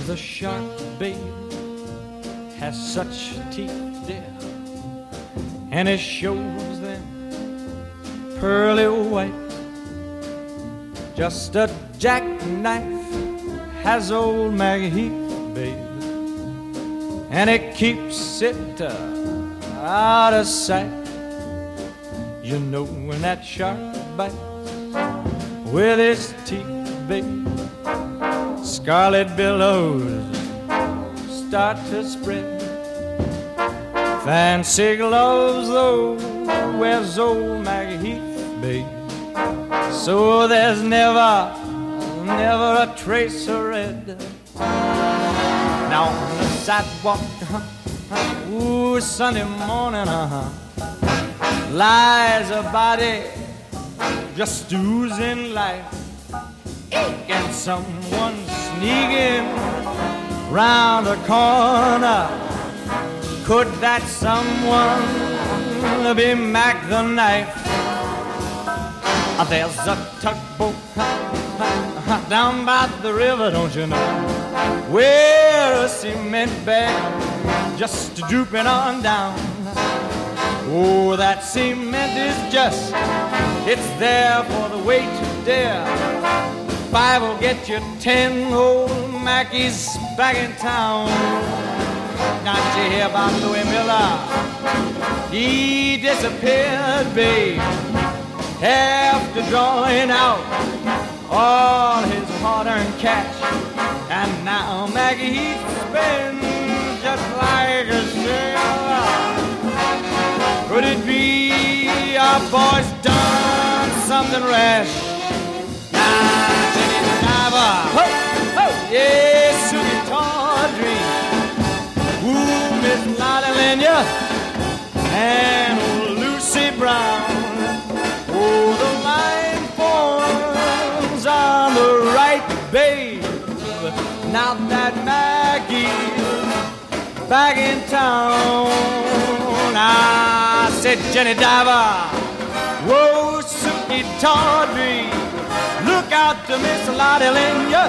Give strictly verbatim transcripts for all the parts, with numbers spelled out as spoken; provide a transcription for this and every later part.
The shark, babe, has such teeth, dear, and it shows them pearly white. Just a jackknife has old Maggie Heath, babe, and it keeps it uh, out of sight. You know when that shark bites with its teeth, babe, scarlet billows start to spread. Fancy gloves, though, wears old Maggie Heath, babe, so there's never, never a trace of red. Now on the sidewalk, uh-huh, ooh, Sunday morning, uh-huh, lies a body just oozing life. And someone sneaking round the corner. Could that someone be Mac the Knife? There's a tugboat down by the river, don't you know, where a cement bag just drooping on down. Oh, that cement is just, it's there for the weight to dare. Five will get you ten old Mackies back in town. Not you hear about Louis Miller? He disappeared, babe, after drawing out all his hard-earned cash. And now Maggie Heath spins just like a sailor. Could it be our boy's done something rash? Now, Jenny Diver, ho, ho, yes, Susie Tawdry, ooh, Miss Lottie Lenya, and old Lucy Brown. Oh, the line forms on the right, babe. Now that Maggie's back in town. I said, Jenny Diver, whoa, Suki Tawdry, look out to Miss Lottie Lenya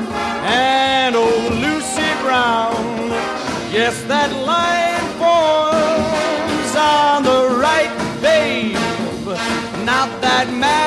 and old Lucy Brown. Yes, that line forms on the right, babe. Not that man.